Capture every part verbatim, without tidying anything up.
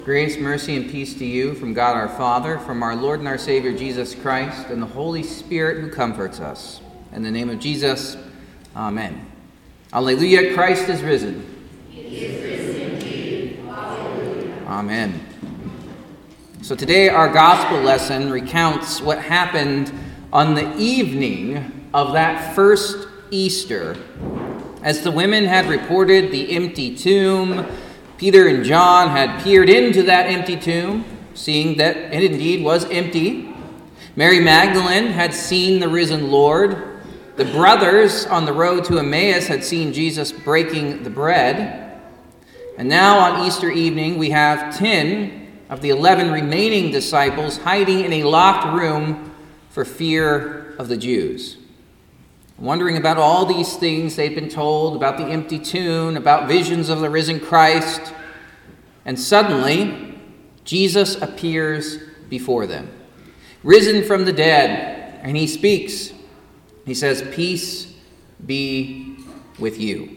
Grace, mercy, and peace to you from God our Father, from our Lord and our Savior Jesus Christ, and the Holy Spirit who comforts us. In the name of Jesus, amen. Alleluia, Christ is risen. He is risen indeed. Alleluia. Amen. So today our gospel lesson recounts what happened on the evening of that first Easter. As the women had reported the empty tomb, Peter and John had peered into that empty tomb, seeing that it indeed was empty. Mary Magdalene had seen the risen Lord. The brothers on the road to Emmaus had seen Jesus breaking the bread. And now on Easter evening, we have ten of the eleven remaining disciples hiding in a locked room for fear of the Jews. Wondering about all these things they'd been told, about the empty tomb, about visions of the risen Christ. And suddenly, Jesus appears before them, risen from the dead, and he speaks. He says, "Peace be with you."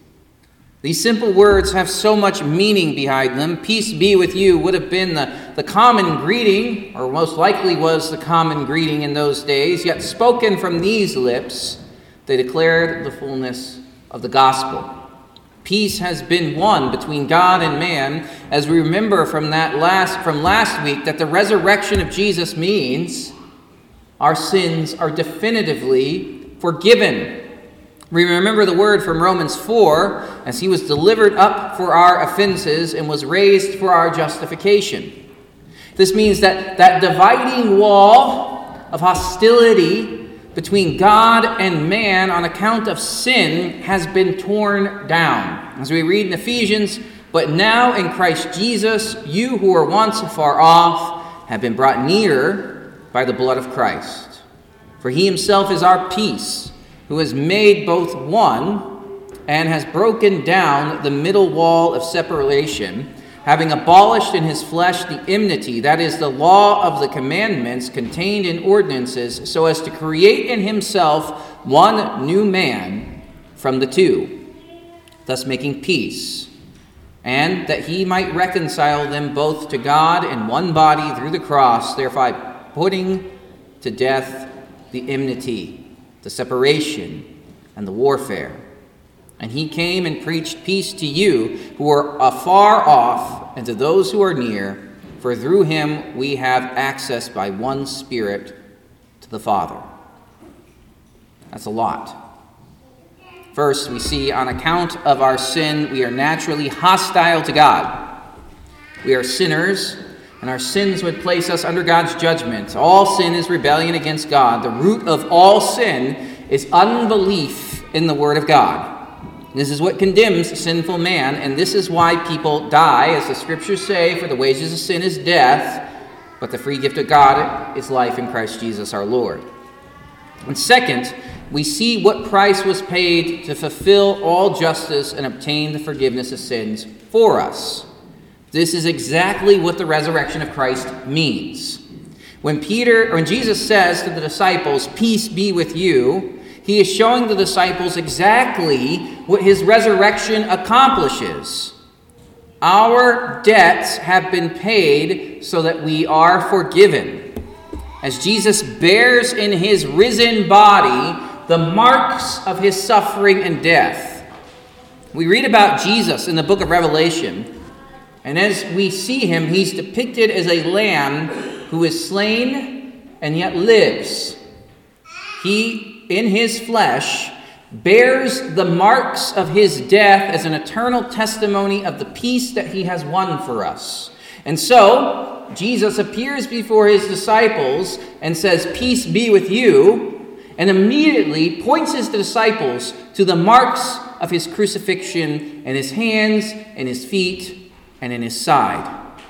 These simple words have so much meaning behind them. Peace be with you would have been the, the common greeting, or most likely was the common greeting in those days, yet spoken from these lips, they declared the fullness of the gospel. Peace has been won between God and man, as we remember from that last from last week that the resurrection of Jesus means our sins are definitively forgiven. We remember the word from Romans four, as he was delivered up for our offenses and was raised for our justification. This means that that dividing wall of hostility between God and man on account of sin has been torn down. As we read in Ephesians, "But now in Christ Jesus, you who were once far off have been brought near by the blood of Christ. For he himself is our peace, who has made both one and has broken down the middle wall of separation, having abolished in his flesh the enmity, that is, the law of the commandments contained in ordinances, so as to create in himself one new man from the two, thus making peace, and that he might reconcile them both to God in one body through the cross, thereby putting to death the enmity, the separation, and the warfare. And he came and preached peace to you who are afar off and to those who are near, for through him we have access by one Spirit to the Father." That's a lot. First, we see on account of our sin, we are naturally hostile to God. We are sinners, and our sins would place us under God's judgment. All sin is rebellion against God. The root of all sin is unbelief in the Word of God. This is what condemns sinful man, and this is why people die, as the scriptures say, for the wages of sin is death, but the free gift of God is life in Christ Jesus our Lord. And second, we see what price was paid to fulfill all justice and obtain the forgiveness of sins for us. This is exactly what the resurrection of Christ means. When Peter, or when Jesus says to the disciples, "Peace be with you," he is showing the disciples exactly what his resurrection accomplishes. Our debts have been paid so that we are forgiven. As Jesus bears in his risen body the marks of his suffering and death. We read about Jesus in the book of Revelation, and as we see him, he's depicted as a lamb who is slain and yet lives. He, in his flesh, bears the marks of his death as an eternal testimony of the peace that he has won for us. And so, Jesus appears before his disciples and says, "Peace be with you," and immediately points his disciples to the marks of his crucifixion in his hands, in his feet, and in his side.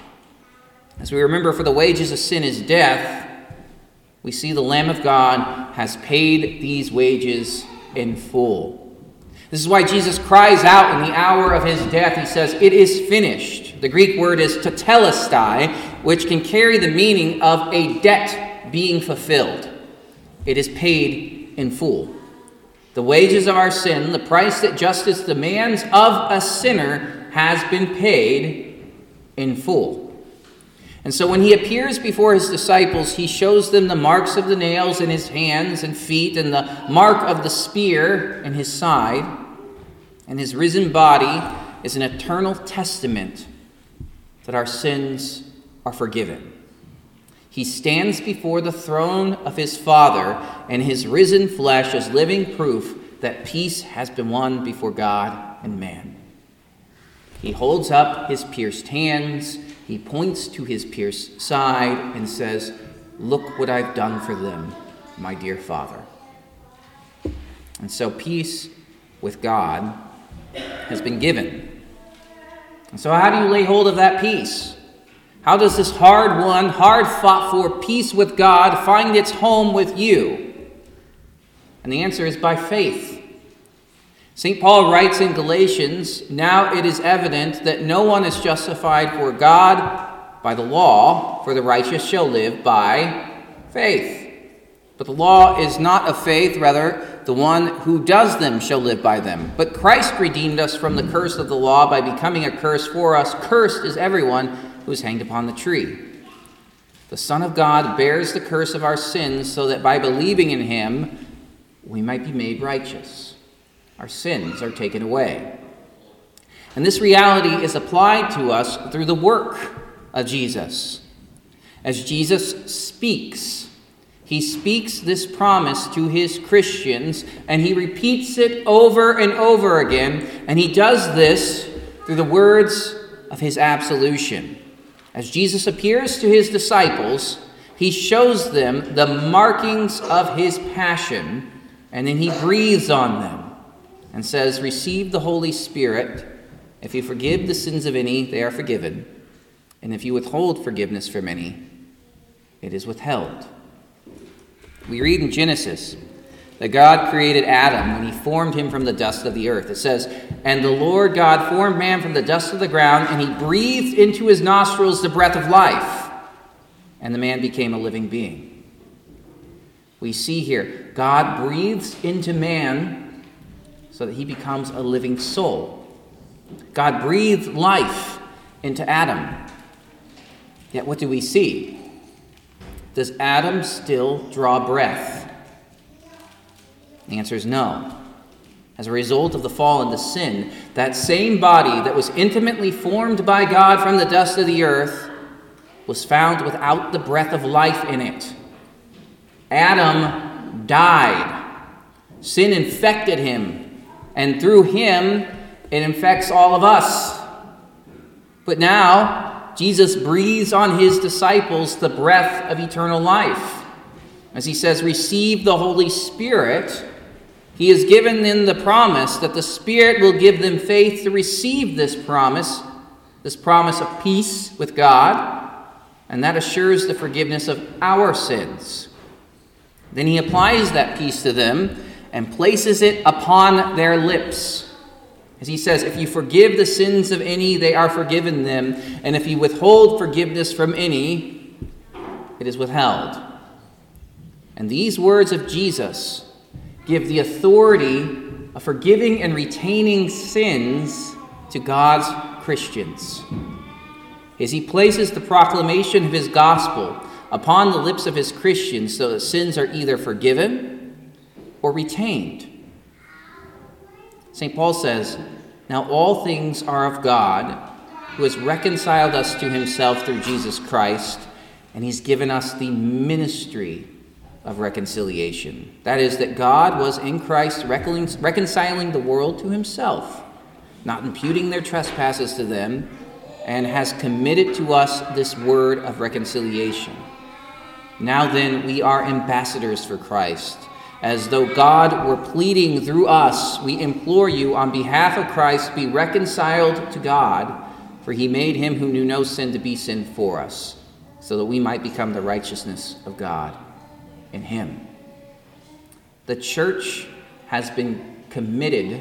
As we remember, for the wages of sin is death, we see the Lamb of God has paid these wages in full. This is why Jesus cries out in the hour of his death. He says, "It is finished." The Greek word is tetelestai, which can carry the meaning of a debt being fulfilled. It is paid in full. The wages of our sin, the price that justice demands of a sinner, has been paid in full. And so when he appears before his disciples, he shows them the marks of the nails in his hands and feet and the mark of the spear in his side. And his risen body is an eternal testament that our sins are forgiven. He stands before the throne of his Father, and his risen flesh is living proof that peace has been won before God and man. He holds up his pierced hands. He points to his pierced side and says, "Look what I've done for them, my dear Father." And so peace with God has been given. And so how do you lay hold of that peace? How does this hard-won, hard-fought-for peace with God find its home with you? And the answer is by faith. Saint Paul writes in Galatians, "Now it is evident that no one is justified for God by the law, for the righteous shall live by faith. But the law is not of faith, rather the one who does them shall live by them. But Christ redeemed us from the curse of the law by becoming a curse for us. Cursed is everyone who is hanged upon the tree. The Son of God bears the curse of our sins so that by believing in him we might be made righteous. Our sins are taken away." And this reality is applied to us through the work of Jesus. As Jesus speaks, he speaks this promise to his Christians, and he repeats it over and over again, and he does this through the words of his absolution. As Jesus appears to his disciples, he shows them the markings of his passion, and then he breathes on them and says, "Receive the Holy Spirit. If you forgive the sins of any, they are forgiven. And if you withhold forgiveness from any, it is withheld." We read in Genesis that God created Adam when he formed him from the dust of the earth. It says, "And the Lord God formed man from the dust of the ground, and he breathed into his nostrils the breath of life, and the man became a living being." We see here, God breathes into man so that he becomes a living soul. God breathed life into Adam. Yet what do we see? Does Adam still draw breath? The answer is no. As a result of the fall into sin, that same body that was intimately formed by God from the dust of the earth was found without the breath of life in it. Adam died. Sin infected him, and through him, it infects all of us. But now, Jesus breathes on his disciples the breath of eternal life. As he says, "Receive the Holy Spirit," he has given them the promise that the Spirit will give them faith to receive this promise, this promise of peace with God, and that assures the forgiveness of our sins. Then he applies that peace to them and places it upon their lips. As he says, "If you forgive the sins of any, they are forgiven them. And if you withhold forgiveness from any, it is withheld." And these words of Jesus give the authority of forgiving and retaining sins to God's Christians. As he places the proclamation of his gospel upon the lips of his Christians so that sins are either forgiven or retained. Saint Paul says, "Now all things are of God, who has reconciled us to himself through Jesus Christ, and he's given us the ministry of reconciliation." That is, that God was in Christ reconciling the world to himself, not imputing their trespasses to them, and has committed to us this word of reconciliation. Now then, we are ambassadors for Christ. As though God were pleading through us, we implore you on behalf of Christ, be reconciled to God, for he made him who knew no sin to be sin for us, so that we might become the righteousness of God in him. The church has been committed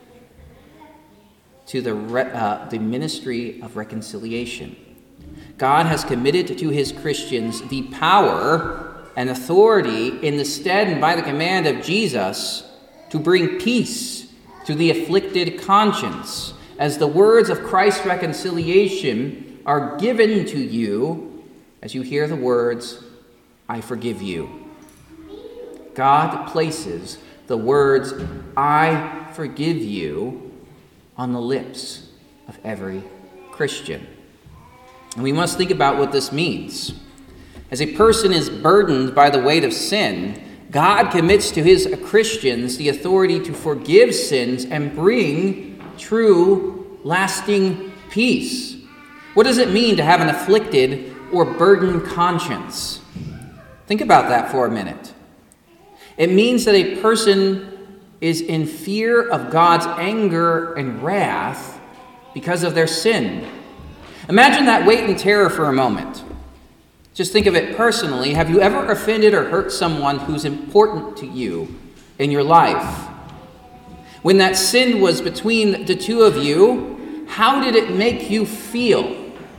to the, re- uh, the ministry of reconciliation. God has committed to his Christians the power and authority in the stead and by the command of Jesus to bring peace to the afflicted conscience, as the words of Christ's reconciliation are given to you as you hear the words, "I forgive you." God places the words, "I forgive you," on the lips of every Christian. And we must think about what this means. As a person is burdened by the weight of sin, God commits to his Christians the authority to forgive sins and bring true, lasting peace. What does it mean to have an afflicted or burdened conscience? Think about that for a minute. It means that a person is in fear of God's anger and wrath because of their sin. Imagine that weight and terror for a moment. Just think of it personally. Have you ever offended or hurt someone who's important to you in your life? When that sin was between the two of you, how did it make you feel?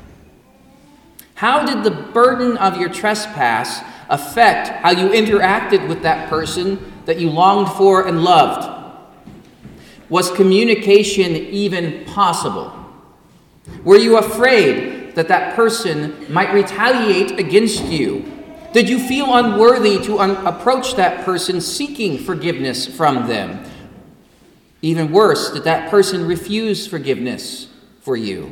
How did the burden of your trespass affect how you interacted with that person that you longed for and loved? Was communication even possible? Were you afraid that that person might retaliate against you? Did you feel unworthy to un- approach that person seeking forgiveness from them? Even worse, did that person refuse forgiveness for you?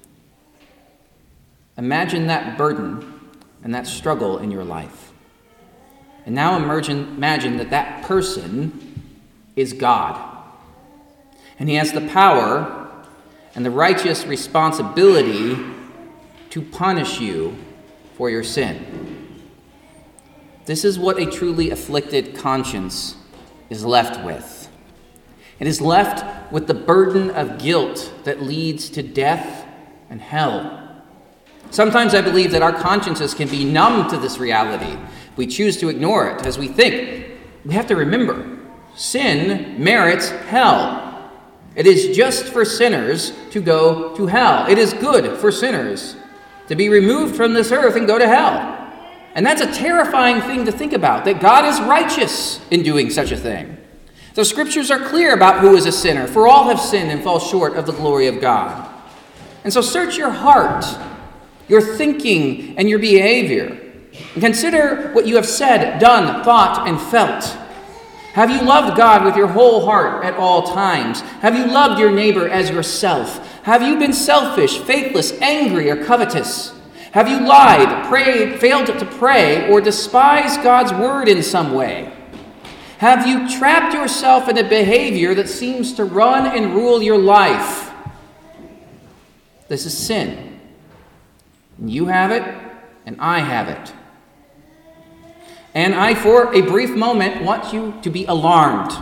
Imagine that burden and that struggle in your life. And now imagine, imagine that that person is God. And he has the power and the righteous responsibility to punish you for your sin. This is what a truly afflicted conscience is left with. It is left with the burden of guilt that leads to death and hell. Sometimes I believe that our consciences can be numb to this reality. We choose to ignore it as we think. We have to remember, sin merits hell. It is just for sinners to go to hell. It is good for sinners to be removed from this earth and go to hell. And that's a terrifying thing to think about, that God is righteous in doing such a thing. The scriptures are clear about who is a sinner, for all have sinned and fall short of the glory of God. And so search your heart, your thinking, and your behavior, and consider what you have said, done, thought, and felt. Have you loved God with your whole heart at all times? Have you loved your neighbor as yourself? Have you been selfish, faithless, angry, or covetous? Have you lied, prayed, failed to pray, or despised God's word in some way? Have you trapped yourself in a behavior that seems to run and rule your life? This is sin. And you have it, and I have it. And I, for a brief moment, want you to be alarmed.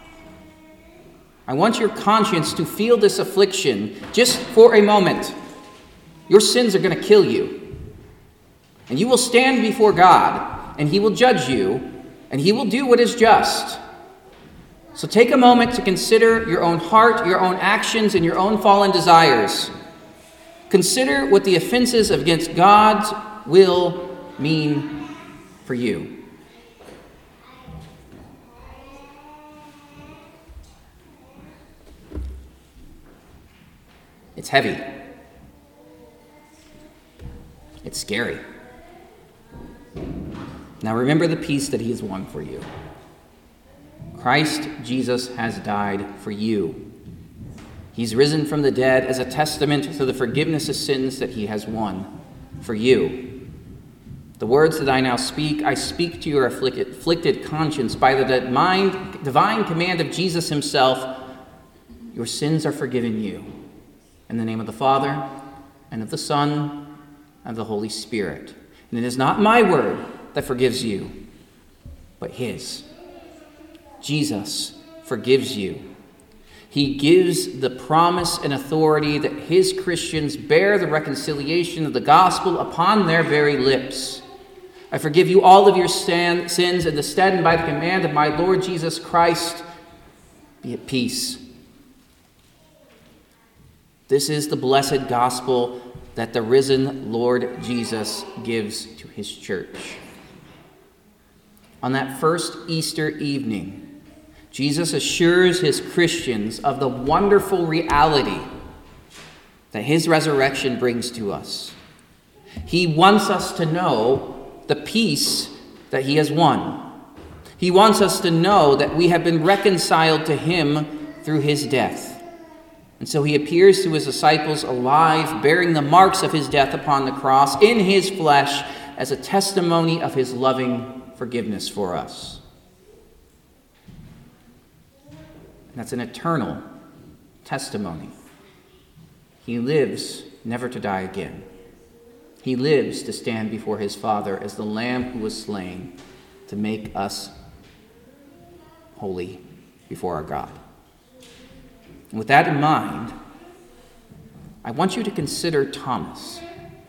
I want your conscience to feel this affliction just for a moment. Your sins are going to kill you. And you will stand before God, and he will judge you, and he will do what is just. So take a moment to consider your own heart, your own actions, and your own fallen desires. Consider what the offenses against God's will mean for you. It's heavy. It's scary. Now remember the peace that he has won for you. Christ Jesus has died for you. He's risen from the dead as a testament to the forgiveness of sins that he has won for you. The words that I now speak, I speak to your afflicted, afflicted conscience by the divine, divine command of Jesus himself. Your sins are forgiven you. In the name of the Father, and of the Son, and of the Holy Spirit. And it is not my word that forgives you, but his. Jesus forgives you. He gives the promise and authority that his Christians bear the reconciliation of the gospel upon their very lips. I forgive you all of your stand, sins in the stead and by the command of my Lord Jesus Christ. Be at peace. This is the blessed gospel that the risen Lord Jesus gives to his church. On that first Easter evening, Jesus assures his Christians of the wonderful reality that his resurrection brings to us. He wants us to know the peace that he has won. He wants us to know that we have been reconciled to him through his death. And so he appears to his disciples alive, bearing the marks of his death upon the cross in his flesh as a testimony of his loving forgiveness for us. And that's an eternal testimony. He lives never to die again. He lives to stand before his Father as the Lamb who was slain to make us holy before our God. And with that in mind, I want you to consider Thomas.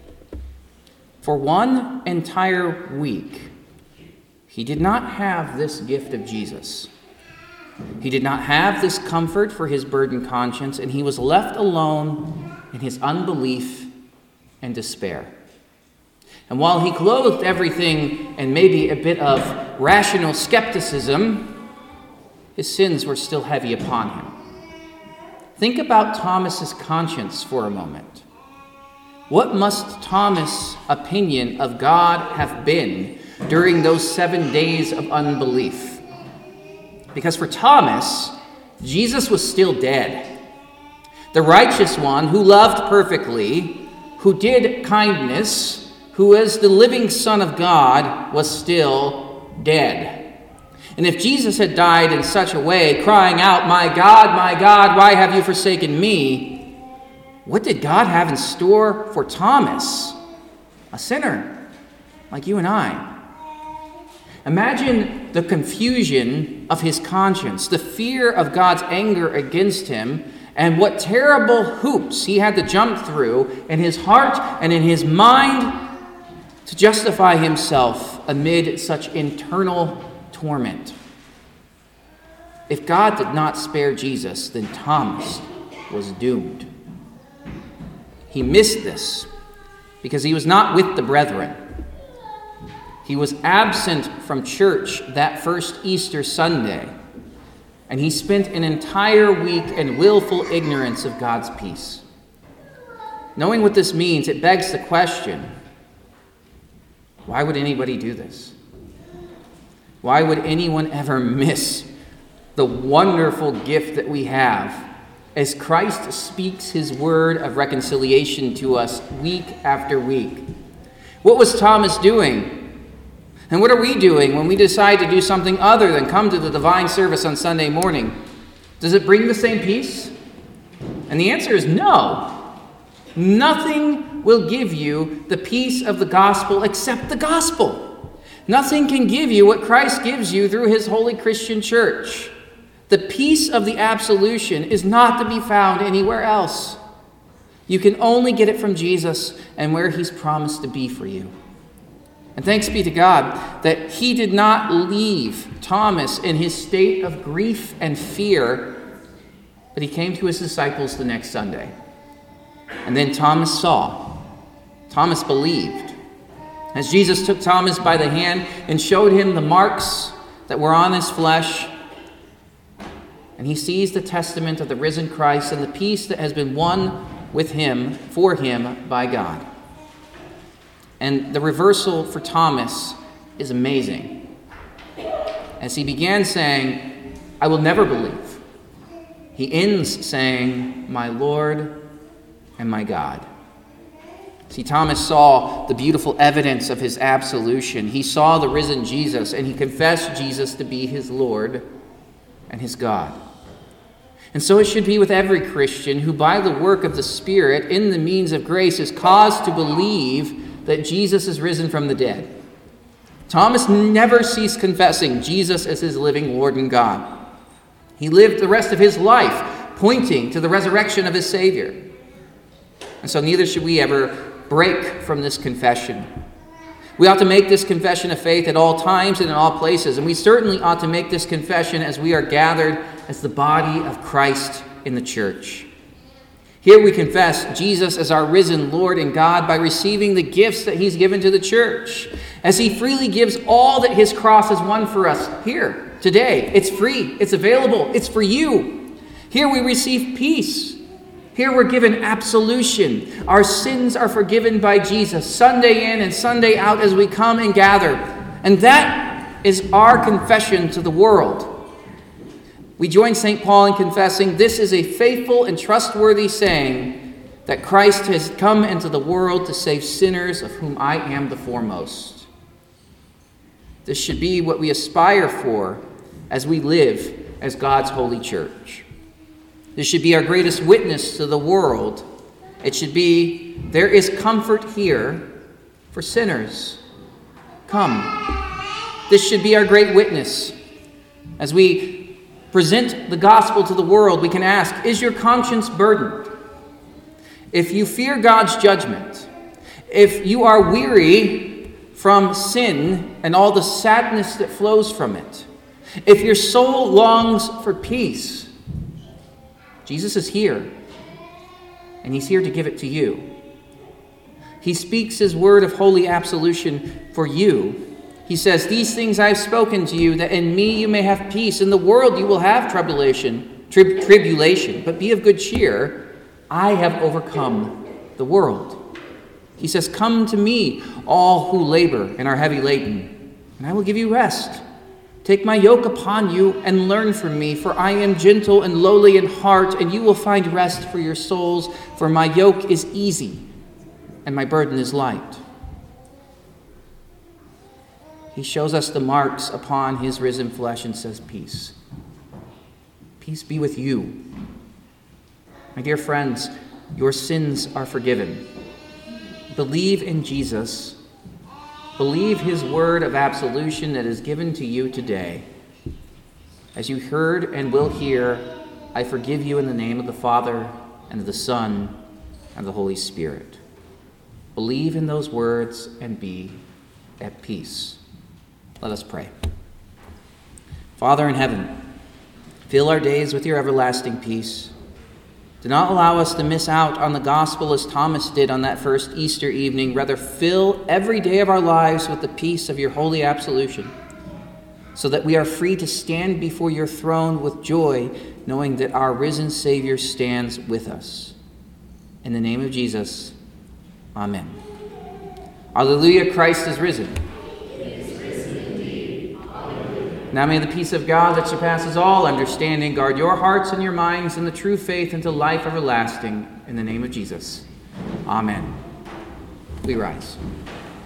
For one entire week, he did not have this gift of Jesus. He did not have this comfort for his burdened conscience, and he was left alone in his unbelief and despair. And while he clothed everything in maybe a bit of rational skepticism, his sins were still heavy upon him. Think about Thomas's conscience for a moment. What must Thomas' opinion of God have been during those seven days of unbelief? Because for Thomas, Jesus was still dead. The righteous one who loved perfectly, who did kindness, who is the living Son of God, was still dead. And if Jesus had died in such a way, crying out, "My God, my God, why have you forsaken me?" what did God have in store for Thomas, a sinner like you and I? Imagine the confusion of his conscience, the fear of God's anger against him, and what terrible hoops he had to jump through in his heart and in his mind to justify himself amid such internal torment. If God did not spare Jesus, then Thomas was doomed. He missed this because he was not with the brethren. He was absent from church that first Easter Sunday, and he spent an entire week in willful ignorance of God's peace. Knowing what this means, it begs the question, why would anybody do this? Why would anyone ever miss the wonderful gift that we have as Christ speaks his word of reconciliation to us week after week? What was Thomas doing? And what are we doing when we decide to do something other than come to the divine service on Sunday morning? Does it bring the same peace? And the answer is no. Nothing will give you the peace of the gospel except the gospel. Nothing can give you what Christ gives you through his holy Christian church. The peace of the absolution is not to be found anywhere else. You can only get it from Jesus and where he's promised to be for you. And thanks be to God that he did not leave Thomas in his state of grief and fear, but he came to his disciples the next Sunday. And then Thomas saw. Thomas believed. As Jesus took Thomas by the hand and showed him the marks that were on his flesh, and he sees the testament of the risen Christ and the peace that has been won with him, for him, by God. And the reversal for Thomas is amazing. As he began saying, "I will never believe," he ends saying, "My Lord and my God." See, Thomas saw the beautiful evidence of his absolution. He saw the risen Jesus, and he confessed Jesus to be his Lord and his God. And so it should be with every Christian who, by the work of the Spirit, in the means of grace, is caused to believe that Jesus is risen from the dead. Thomas never ceased confessing Jesus as his living Lord and God. He lived the rest of his life pointing to the resurrection of his Savior. And so neither should we ever break from this confession. We ought to make this confession of faith at all times and in all places, and we certainly ought to make this confession as we are gathered as the body of Christ in the church. Here we confess Jesus as our risen Lord and God by receiving the gifts that he's given to the church, as he freely gives all that his cross has won for us here, today. It's free, it's available, it's for you. Here we receive peace. Here we're given absolution. Our sins are forgiven by Jesus, Sunday in and Sunday out as we come and gather. And that is our confession to the world. We join Saint Paul in confessing, this is a faithful and trustworthy saying, that Christ has come into the world to save sinners, of whom I am the foremost. This should be what we aspire for as we live as God's holy church. This should be our greatest witness to the world. It should be, there is comfort here for sinners. Come. This should be our great witness. As we present the gospel to the world, we can ask, is your conscience burdened? If you fear God's judgment, if you are weary from sin and all the sadness that flows from it, if your soul longs for peace, Jesus is here, and he's here to give it to you. He speaks his word of holy absolution for you. He says, these things I have spoken to you, that in me you may have peace. In the world you will have tribulation, tri- tribulation, but be of good cheer. I have overcome the world. He says, come to me, all who labor and are heavy laden, and I will give you rest. Take my yoke upon you and learn from me, for I am gentle and lowly in heart, and you will find rest for your souls, for my yoke is easy and my burden is light. He shows us the marks upon his risen flesh and says, peace. Peace be with you. My dear friends, your sins are forgiven. Believe in Jesus. Believe his word of absolution that is given to you today. As you heard and will hear, I forgive you in the name of the Father and of the Son and the Holy Spirit. Believe in those words and be at peace. Let us pray. Father in heaven, fill our days with your everlasting peace. Do not allow us to miss out on the gospel as Thomas did on that first Easter evening. Rather, fill every day of our lives with the peace of your holy absolution, so that we are free to stand before your throne with joy, knowing that our risen Savior stands with us. In the name of Jesus, amen. Alleluia, Christ is risen. Now may the peace of God that surpasses all understanding guard your hearts and your minds in the true faith unto life everlasting. In the name of Jesus. Amen. We rise.